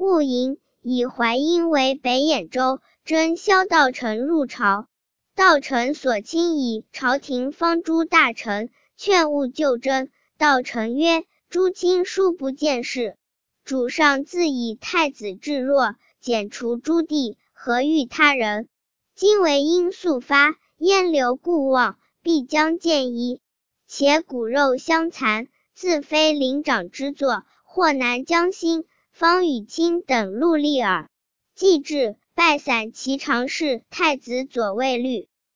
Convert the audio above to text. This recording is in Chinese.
戊寅，以淮阴为北兖州，征萧道成入朝。道成所亲矣，朝廷方诸大臣，劝勿就征。道成曰：诸卿殊不见事，主上自以太子至弱，剪除诸弟，何欲他人？今为因速发，燕留故望，必将见一。且骨肉相残，自非灵长之作，或难将心，方与卿等戮力耳。既至，拜散其常侍太子左卫律。